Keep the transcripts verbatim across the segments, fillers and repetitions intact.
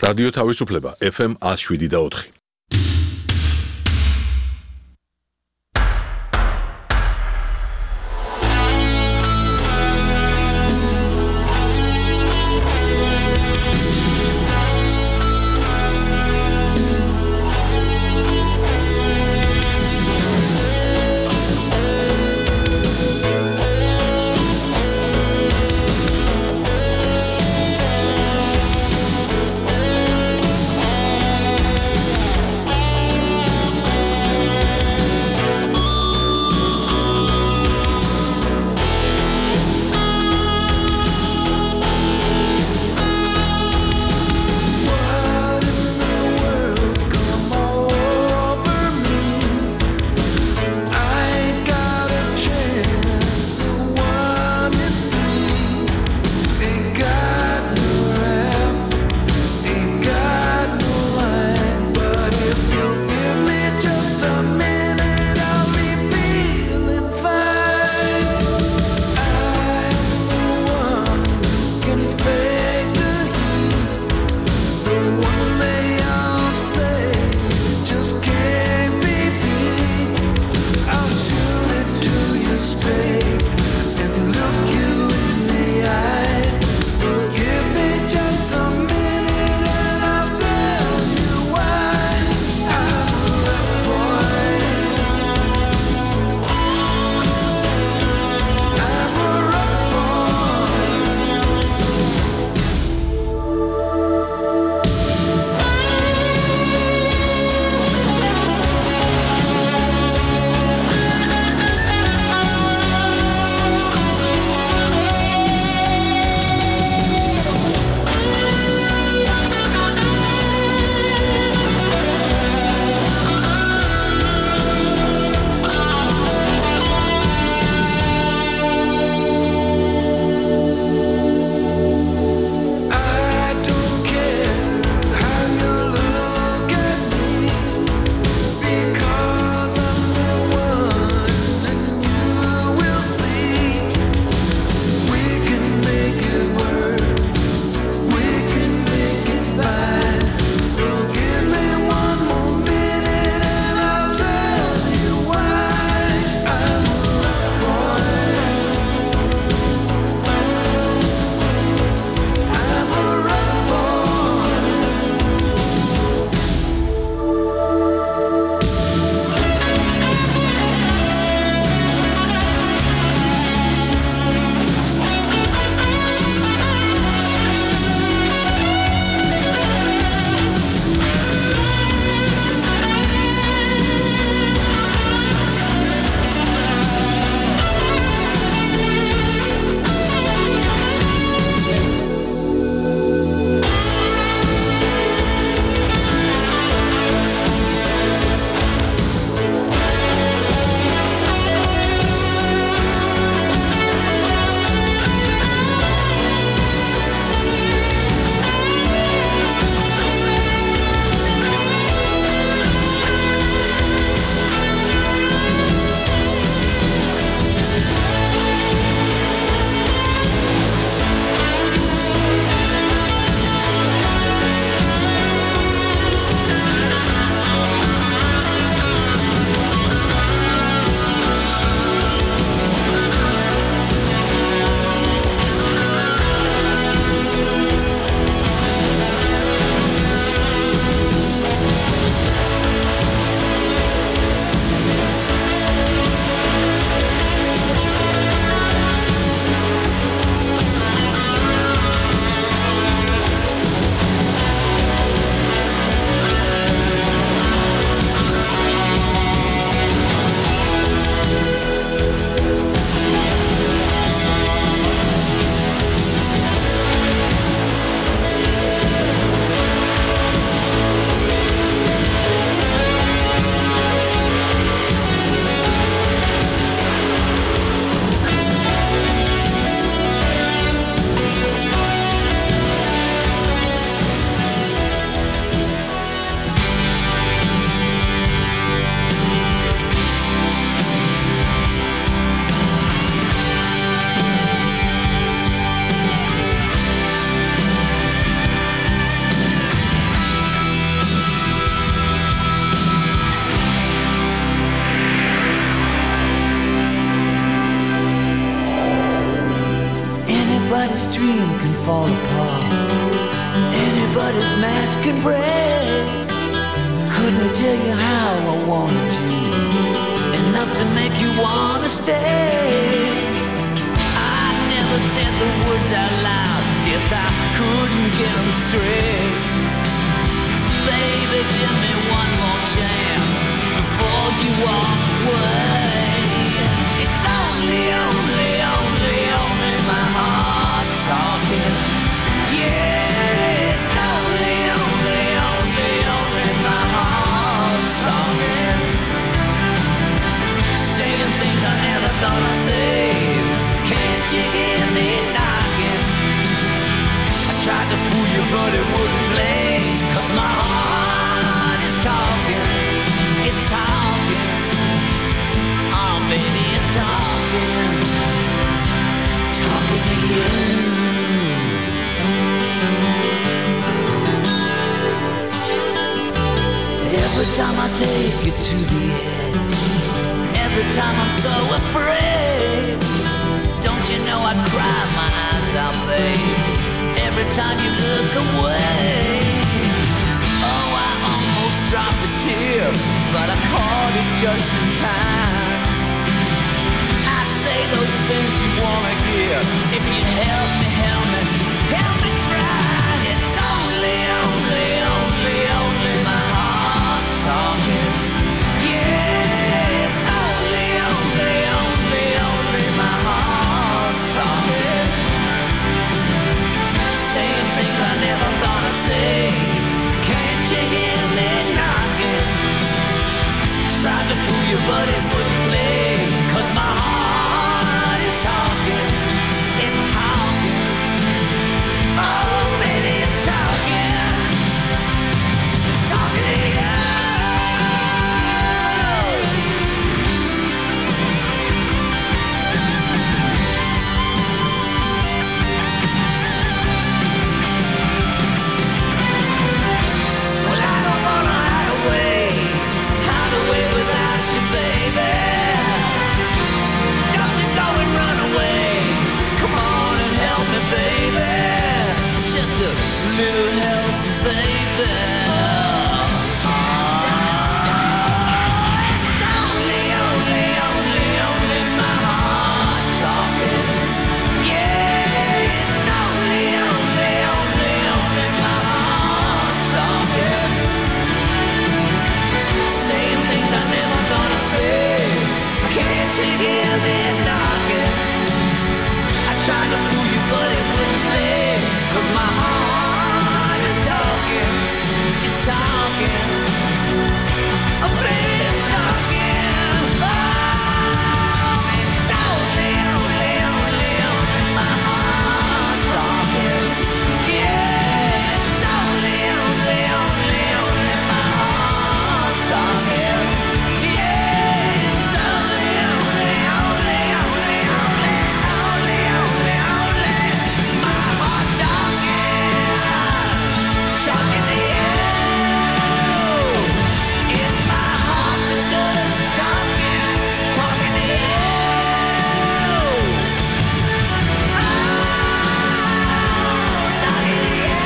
რადიო თავისუფლება ეფ ემ one oh seven და four. apart. Anybody's mask and break. Couldn't tell you how I wanted you, enough to make you wanna stay. I never said the words out loud, guess I couldn't get them straight. Baby, give me one more chance before you walk away. It's only, only, only, only my heart talking. Yeah, it's only, only, only, only my heart talking. Saying things I never thought I'd say. Can't you hear me knocking? I tried to fool you but it wouldn't play. Cause my heart is talking. It's talking. Oh baby, it's talking. Talking to you. Every time I take you to the edge, every time I'm so afraid, don't you know I cry my eyes out, babe, every time you look away. Oh, I almost dropped a tear, but I caught it just in time. I'd say those things you wanna hear if you'd help me, help me, help me try. It's only, only, only, only my heart talking. Yeah, it's only, only, only, only my heart talking. Saying things I never thought I'd say. Can't you hear me knocking? Tried to fool you but it wouldn't play. Cause my heart is talking. It's talking. Oh baby, it's talking. Talking to you. Well, I don't wanna hide away, hide away without you, baby. Don't you go and run away. Come on and help me, baby. Just a little help, baby. It's only, only, only, only my heart talking. Yeah, it's only, only, only, only my heart talking. Saying things I never gonna say. Can't you hear me knocking? I tried to fool you but it wouldn't play. Cause my heart is talking. It's talking. Oh baby, it's talking. Oh, it's only, only, only, only my heart talking. Yeah, it's only, only, only, only my heart talking. Yeah, it's only, only, only, only, only, only, only, only my heart talking. Talking to you. It's my heart that does talking. Talking to you. Oh, talking to you.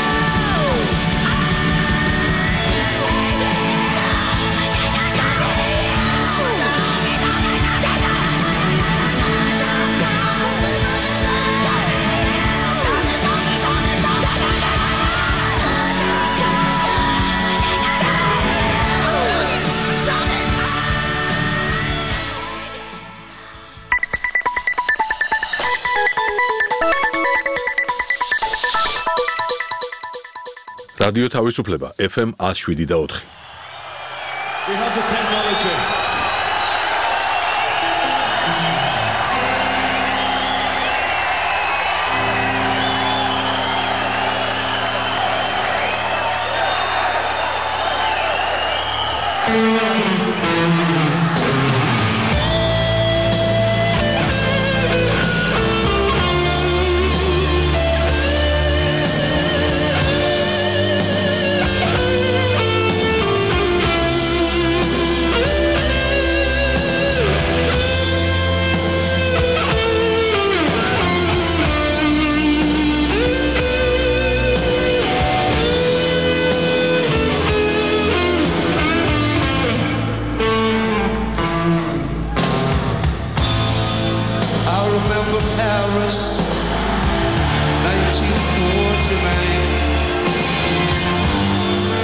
რადიო თავისუფლება ეფ ემ one oh seven და four. We have the technology.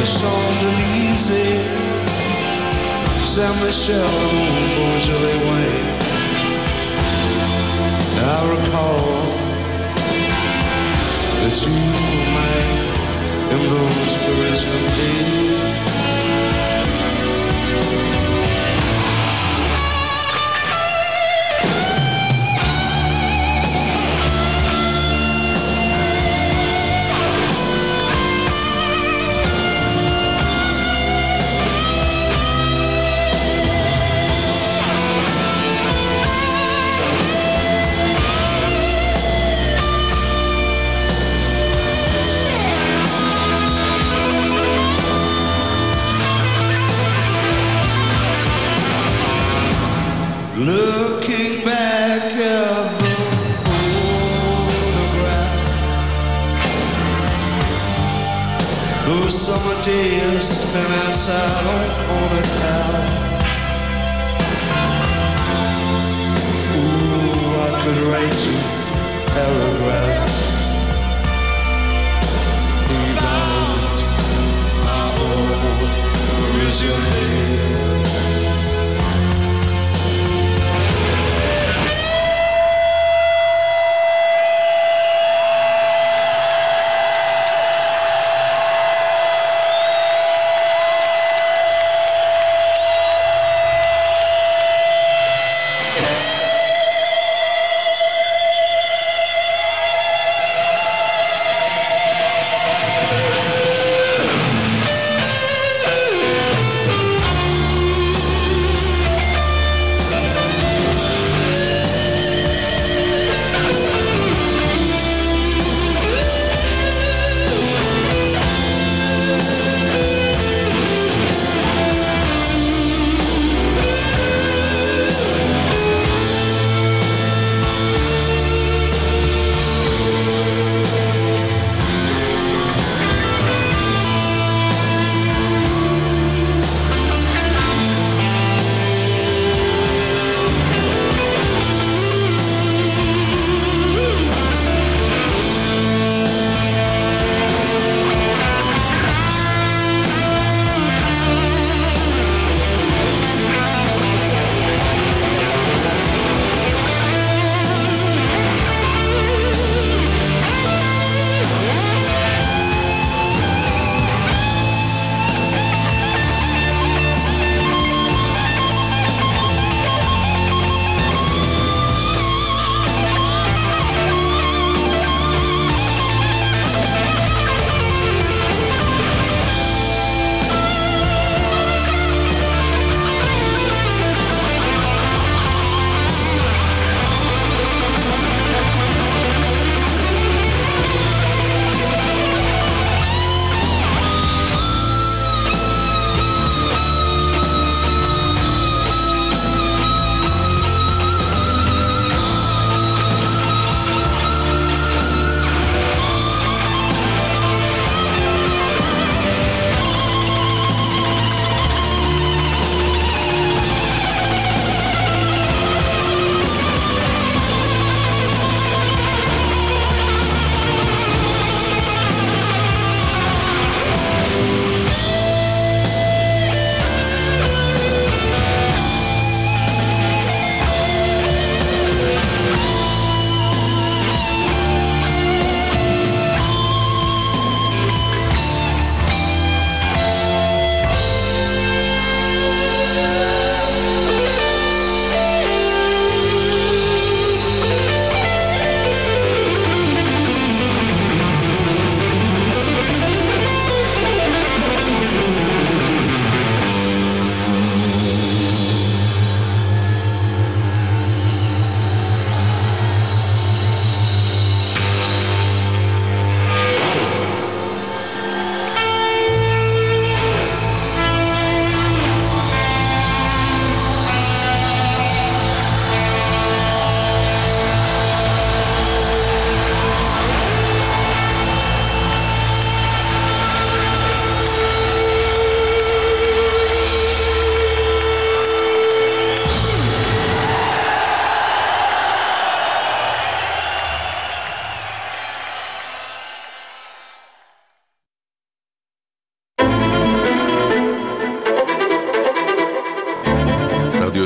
the Champs-Élysées, Saint-Michel, Beaujolais Way. I recall that you were mine in those Parisian days. Looking back at the photograph, those summer days spent outside on the couch. Ooh, I could write you paragraphs about my old Parisian.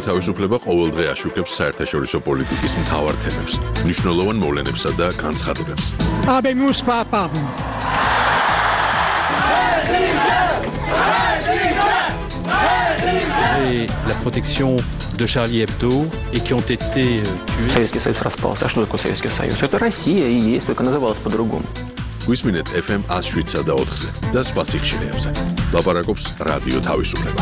თავისუფლება ყოველდღე აშუქებს საერთაშორისო პოლიტიკის მთავარ თემებს, მნიშვნელოვან მოვლენებსა და განცხადებებს. Habemus papam. Et la protection de Charlie Hebdo et qui ont été euh, tués. Советский Союз распался. А что такое Советский Союз? Это Россия и есть, только называлась по-другому. გვისმინეთ эф эм one oh seven და four-ზე და სხვა სიხშირეებზე. ლაპარაკობს რადიო თავისუფლება.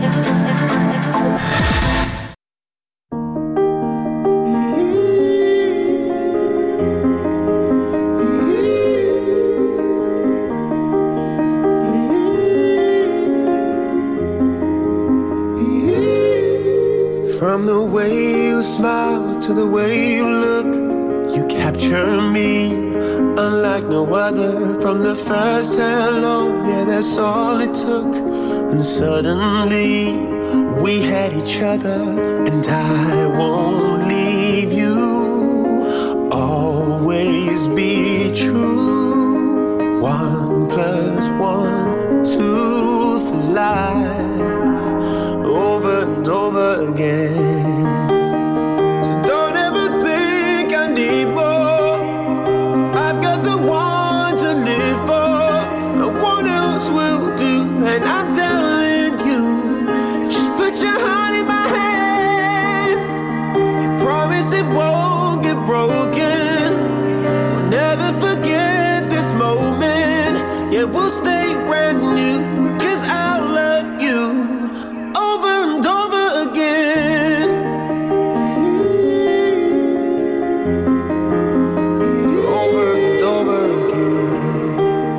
From the way you smile to the way you look, you capture me unlike no other. From the first hello, yeah, that's all it took. And suddenly we had each other, and I won't leave you. Always be true. One plus one, two for life, over and over again. So don't ever think I need more. I've got the one to live for. No one else will do. And I'm telling you, just put your heart in my hands. I promise it won't get broken. We'll never forget this moment. Yeah, we'll stay brand new. Cause I love you over and over again. Over and over again.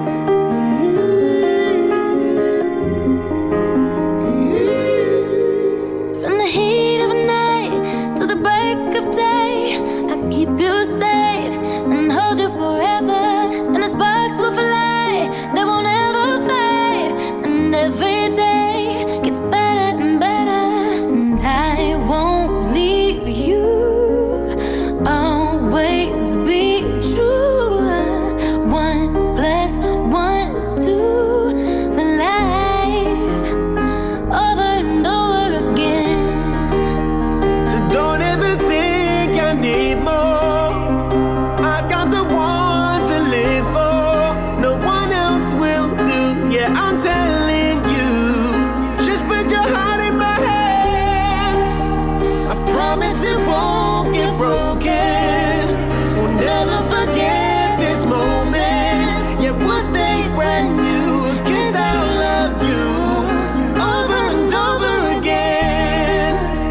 From the heat of night to the break of day, I keep you safe and hold you forever. And the sparks will fly, they won't ever fade. And every day gets better and better. And I won't leave you, always be true. One plus one, two for life, over and over again. So don't ever think I need more. I've got the one to live for. No one else will do. Yeah, I'm telling you. Just put your heart in my hands. I promise it won't get broken. We'll never forget this moment. Yeah, we'll stay brand new. Cause I love you over and over again.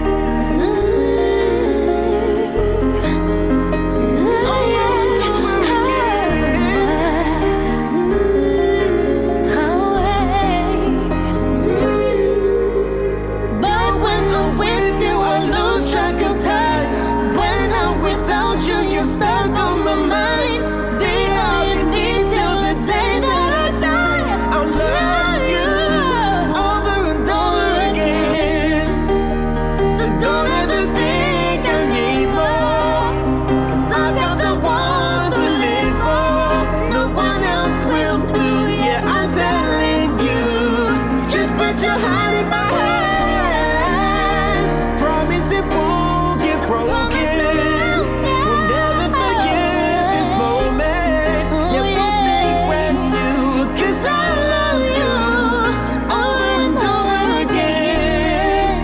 But when I'm with you, I lose track of time. When I'm without you, you're stuck on my mind. Be all you need till the day that I die. I'll love you over and over again. So don't ever think I need more. Cause I've got the one to live for. No one else will do. Yeah, I'm telling you. Just put your heart in my hands. Promise it won't get broken. We'll never forget this moment. Yeah, we'll stay brand new. Cause I love you over and over again.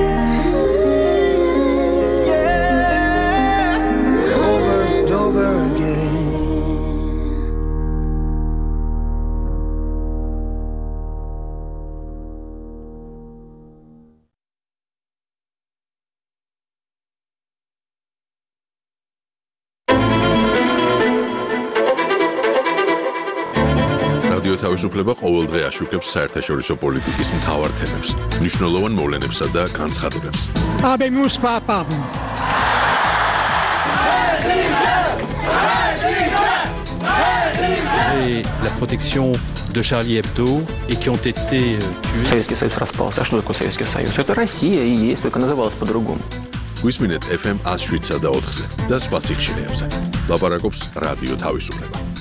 Yeah, over and over again. რადიო თავისუფლება ყოველდღე აშუქებს საერთაშორისო პოლიტიკის მთავარ თემებს, მნიშვნელოვან მოვლენებსა და განცხადებებს. Habemus papam. Et la protection de Charlie Hebdo et qui ont été euh, tués. Советский Союз распался. А что такое Советский Союз? Это Россия и есть, только называлась по-другому. გვისმინეთ эф эм one oh seven და four-ზე და სხვა სიხშირეებზე. ლაპარაკობს რადიო თავისუფლება.